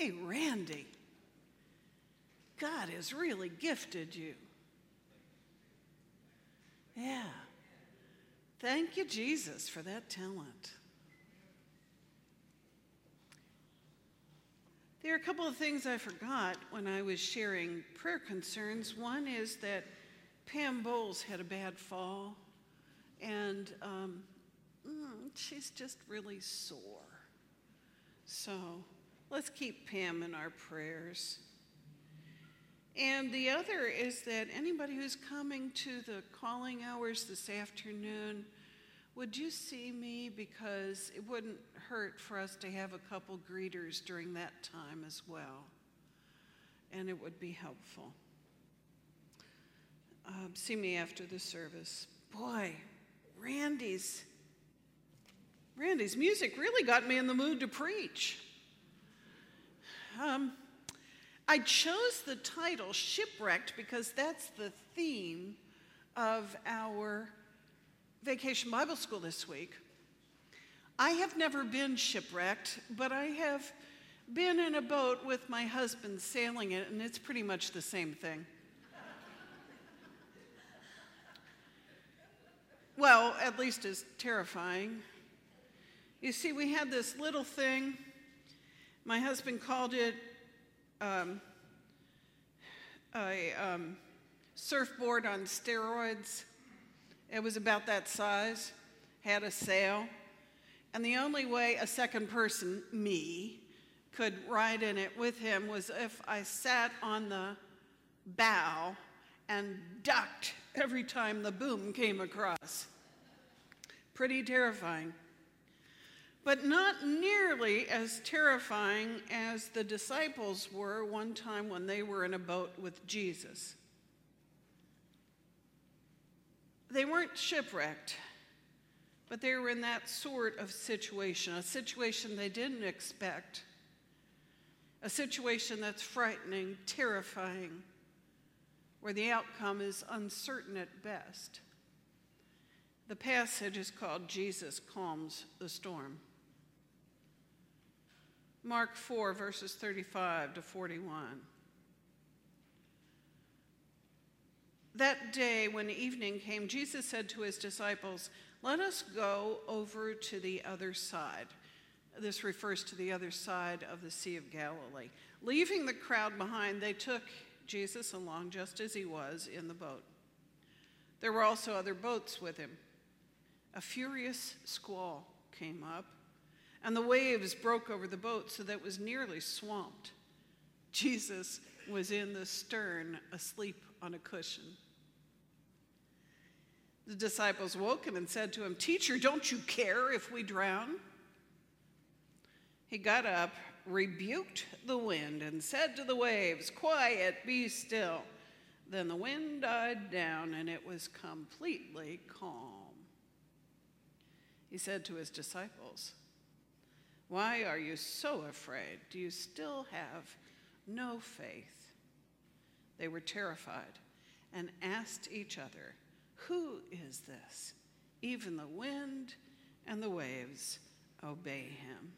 Hey, Randy, God has really gifted you. Yeah. Thank you, Jesus, for that talent. There are a couple of things I forgot when I was sharing prayer concerns. One is that Pam Bowles had a bad fall, and she's just really sore. So let's keep Pam in our prayers. And the other is that anybody who's coming to the calling hours this afternoon, would you see me? Because it wouldn't hurt for us to have a couple greeters during that time as well. And it would be helpful. See me after the service. Boy, Randy's music really got me in the mood to preach. I chose the title Shipwrecked because that's the theme of our Vacation Bible School this week. I have never been shipwrecked, but I have been in a boat with my husband sailing it, and it's pretty much the same thing. Well, at least as terrifying. You see, we had this little thing. My husband called it a surfboard on steroids. It was about that size, had a sail, and the only way a second person, me, could ride in it with him was if I sat on the bow and ducked every time the boom came across. Pretty terrifying. But not nearly as terrifying as the disciples were one time when they were in a boat with Jesus. They weren't shipwrecked, but they were in that sort of situation, a situation they didn't expect, a situation that's frightening, terrifying, where the outcome is uncertain at best. The passage is called Jesus Calms the Storm. Mark 4, verses 35 to 41. That day, when evening came, Jesus said to his disciples, "Let us go over to the other side." This refers to the other side of the Sea of Galilee. Leaving the crowd behind, they took Jesus along just as he was in the boat. There were also other boats with him. A furious squall came up, and the waves broke over the boat so that it was nearly swamped. Jesus was in the stern, asleep on a cushion. The disciples woke him and said to him, "Teacher, don't you care if we drown?" He got up, rebuked the wind, and said to the waves, "Quiet, be still." Then the wind died down, and it was completely calm. He said to his disciples, "Why are you so afraid? Do you still have no faith?" They were terrified and asked each other, "Who is this? Even the wind and the waves obey him."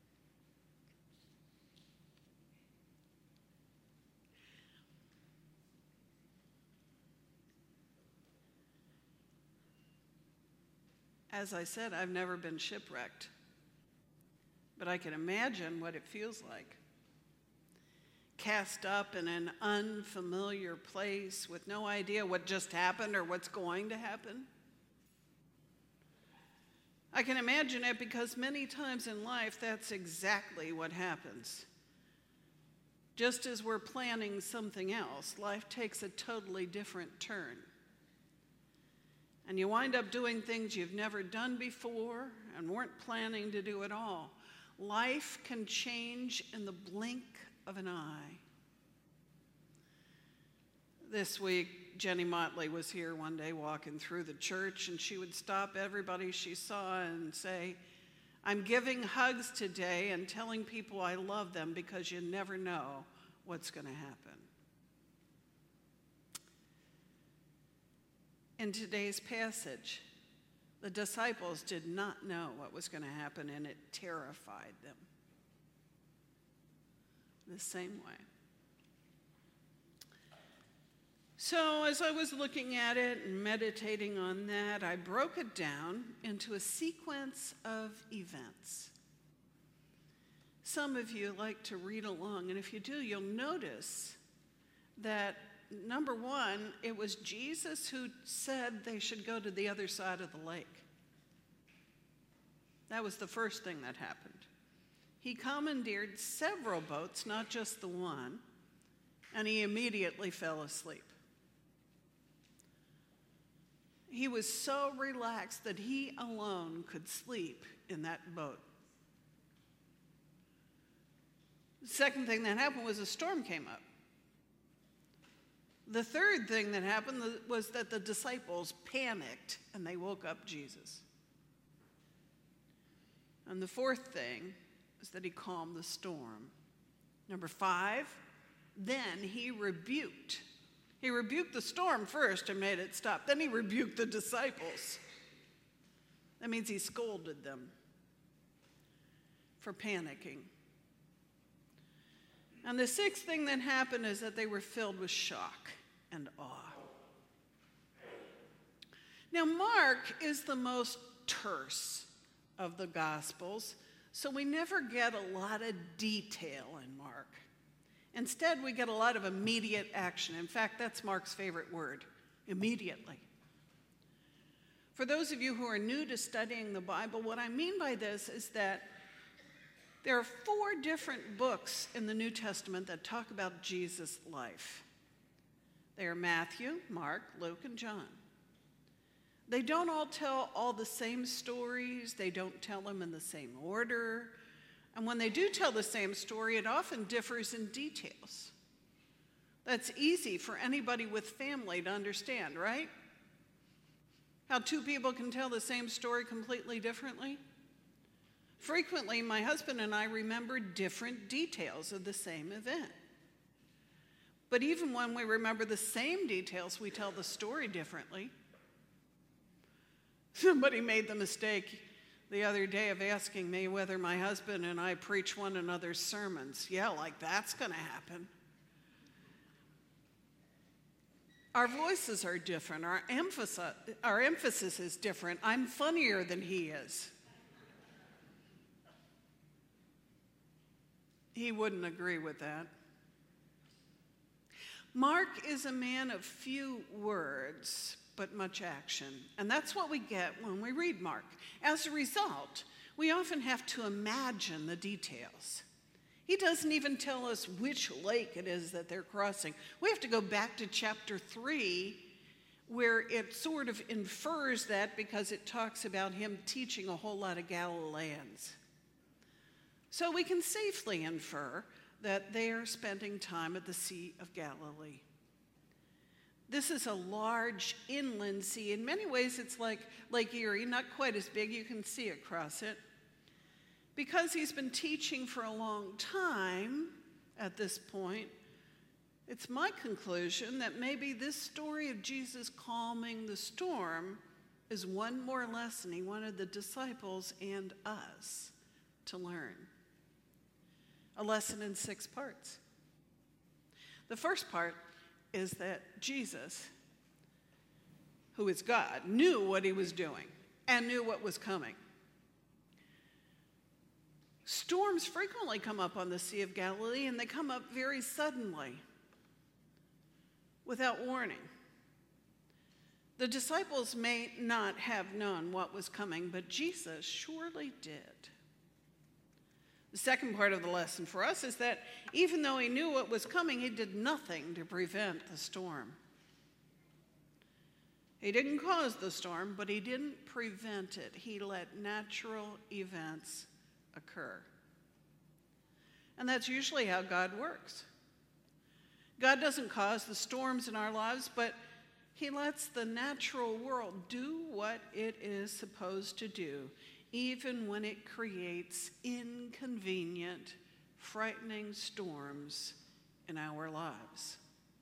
As I said, I've never been shipwrecked, but I can imagine what it feels like. Cast up in an unfamiliar place with no idea what just happened or what's going to happen. I can imagine it because many times in life, that's exactly what happens. Just as we're planning something else, life takes a totally different turn. And you wind up doing things you've never done before and weren't planning to do at all. Life can change in the blink of an eye. This week, Jenny Motley was here one day walking through the church, and she would stop everybody she saw and say, "I'm giving hugs today and telling people I love them because you never know what's going to happen." In today's passage, the disciples did not know what was going to happen, and it terrified them. the same way. So as I was looking at it and meditating on that, I broke it down into a sequence of events. Some of you like to read along, and if you do, you'll notice that, number one, it was Jesus who said they should go to the other side of the lake. That was the first thing that happened. He commandeered several boats, not just the one, and he immediately fell asleep. He was so relaxed that he alone could sleep in that boat. The second thing that happened was a storm came up. The third thing that happened was that the disciples panicked and they woke up Jesus. And the fourth thing is that he calmed the storm. Number 5, then he rebuked. He rebuked the storm first and made it stop. Then he rebuked the disciples. That means he scolded them for panicking. And the sixth thing that happened is that they were filled with shock and awe. Now, Mark is the most terse of the Gospels, so we never get a lot of detail in Mark. Instead, we get a lot of immediate action. In fact, that's Mark's favorite word, immediately. For those of you who are new to studying the Bible, what I mean by this is that there are 4 different books in the New Testament that talk about Jesus' life. They are Matthew, Mark, Luke, and John. They don't all tell all the same stories. They don't tell them in the same order. And when they do tell the same story, it often differs in details. That's easy for anybody with family to understand, right? How 2 people can tell the same story completely differently. Frequently, my husband and I remember different details of the same event. But even when we remember the same details, we tell the story differently. Somebody made the mistake the other day of asking me whether my husband and I preach one another's sermons. Yeah, like that's going to happen. Our voices are different. Our emphasis is different. I'm funnier than he is. He wouldn't agree with that. Mark is a man of few words, but much action. And that's what we get when we read Mark. As a result, we often have to imagine the details. He doesn't even tell us which lake it is that they're crossing. We have to go back to chapter 3, where it sort of infers that because it talks about him teaching a whole lot of Galileans. So we can safely infer that they are spending time at the Sea of Galilee. This is a large inland sea. In many ways, it's like Lake Erie, not quite as big. You can see across it. Because he's been teaching for a long time at this point, it's my conclusion that maybe this story of Jesus calming the storm is one more lesson he wanted the disciples and us to learn. A lesson in 6 parts. The first part is that Jesus, who is God, knew what he was doing and knew what was coming. Storms frequently come up on the Sea of Galilee, and they come up very suddenly, without warning. The disciples may not have known what was coming, but Jesus surely did. The second part of the lesson for us is that even though he knew what was coming, he did nothing to prevent the storm. He didn't cause the storm, but he didn't prevent it. He let natural events occur. And that's usually how God works. God doesn't cause the storms in our lives, but he lets the natural world do what it is supposed to do, even when it creates inconvenient, frightening storms in our lives.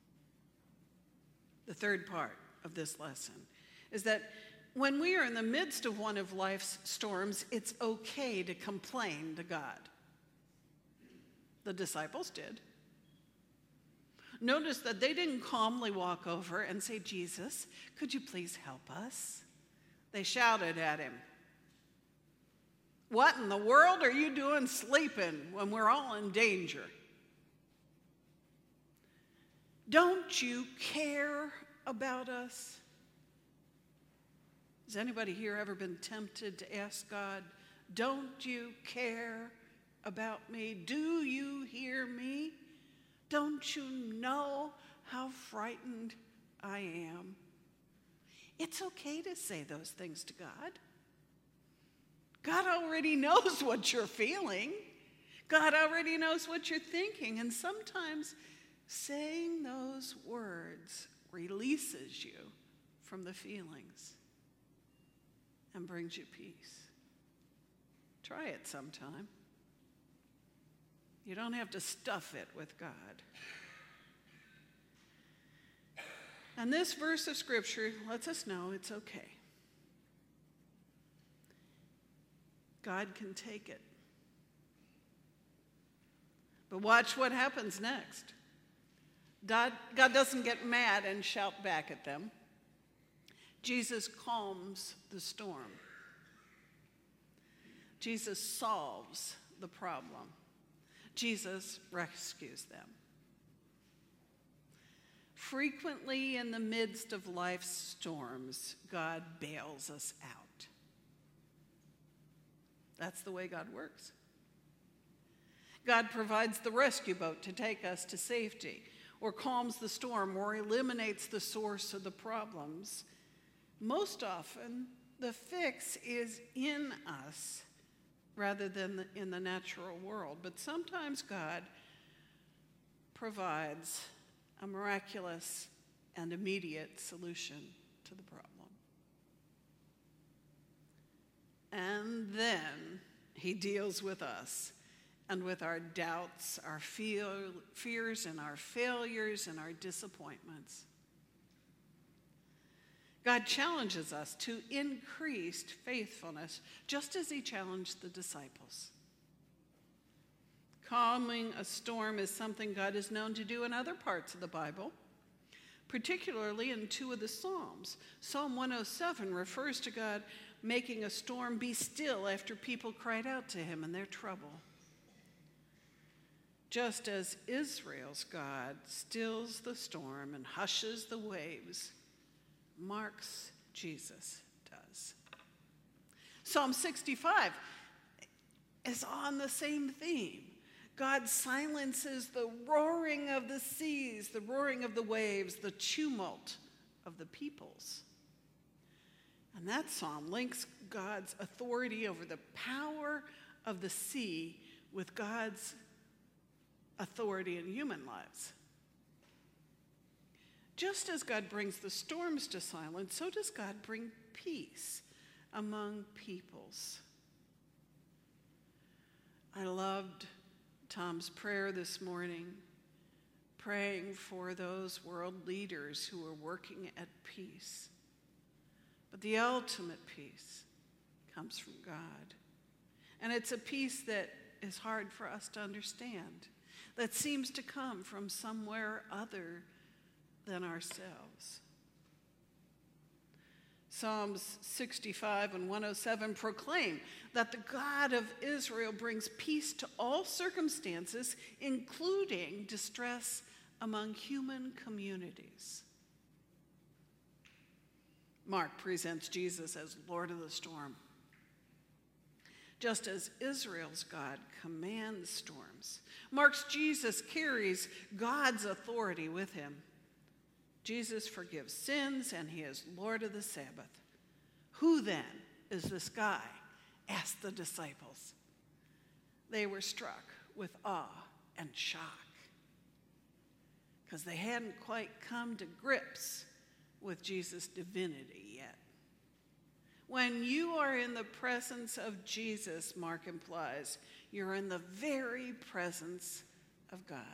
The third part of this lesson is that when we are in the midst of one of life's storms, it's okay to complain to God. The disciples did. Notice that they didn't calmly walk over and say, "Jesus, could you please help us?" They shouted at him, "What in the world are you doing sleeping when we're all in danger? Don't you care about us?" Has anybody here ever been tempted to ask God, "Don't you care about me? Do you hear me? Don't you know how frightened I am?" It's okay to say those things to God. God already knows what you're feeling. God already knows what you're thinking. And sometimes saying those words releases you from the feelings and brings you peace. Try it sometime. You don't have to stuff it with God. And this verse of Scripture lets us know it's okay. God can take it. But watch what happens next. God doesn't get mad and shout back at them. Jesus calms the storm. Jesus solves the problem. Jesus rescues them. Frequently, in the midst of life's storms, God bails us out. That's the way God works. God provides the rescue boat to take us to safety, or calms the storm, or eliminates the source of the problems. Most often, the fix is in us rather than in the natural world. But sometimes God provides a miraculous and immediate solution to the problem. And then he deals with us and with our doubts, our fears, and our failures and our disappointments. God challenges us to increased faithfulness, just as he challenged the disciples. Calming a storm is something God is known to do in other parts of the Bible, particularly in two of the Psalms. Psalm 107 refers to God making a storm be still after people cried out to him in their trouble. Just as Israel's God stills the storm and hushes the waves, Mark's Jesus does. Psalm 65 is on the same theme. God silences the roaring of the seas, the roaring of the waves, the tumult of the peoples. And that psalm links God's authority over the power of the sea with God's authority in human lives. Just as God brings the storms to silence, so does God bring peace among peoples. I loved Tom's prayer this morning, praying for those world leaders who are working at peace. But the ultimate peace comes from God. And it's a peace that is hard for us to understand, that seems to come from somewhere other than ourselves. Psalms 65 and 107 proclaim that the God of Israel brings peace to all circumstances, including distress among human communities. Mark presents Jesus as Lord of the storm. Just as Israel's God commands storms, Mark's Jesus carries God's authority with him. Jesus forgives sins, and he is Lord of the Sabbath. Who then is this guy? Asked the disciples. They were struck with awe and shock because they hadn't quite come to grips with Jesus' divinity yet. When you are in the presence of Jesus, Mark implies, you're in the very presence of God.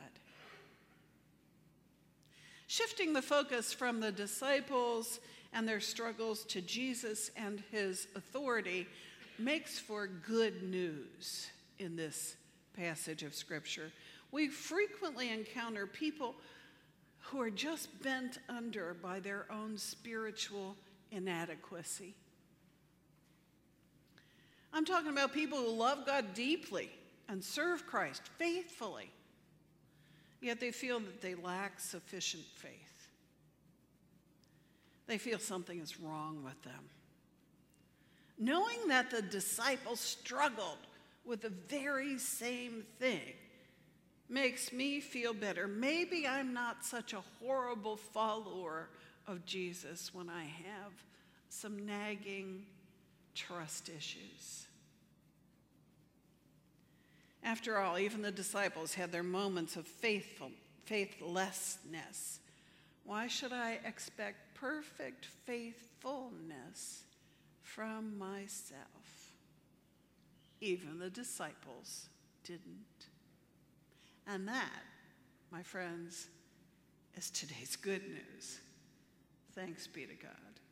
Shifting the focus from the disciples and their struggles to Jesus and his authority makes for good news in this passage of Scripture. We frequently encounter people who are just bent under by their own spiritual inadequacy. I'm talking about people who love God deeply and serve Christ faithfully, yet they feel that they lack sufficient faith. They feel something is wrong with them. Knowing that the disciples struggled with the very same thing makes me feel better. Maybe I'm not such a horrible follower of Jesus when I have some nagging trust issues. After all, even the disciples had their moments of faithlessness. Why should I expect perfect faithfulness from myself? Even the disciples didn't. And that, my friends, is today's good news. Thanks be to God.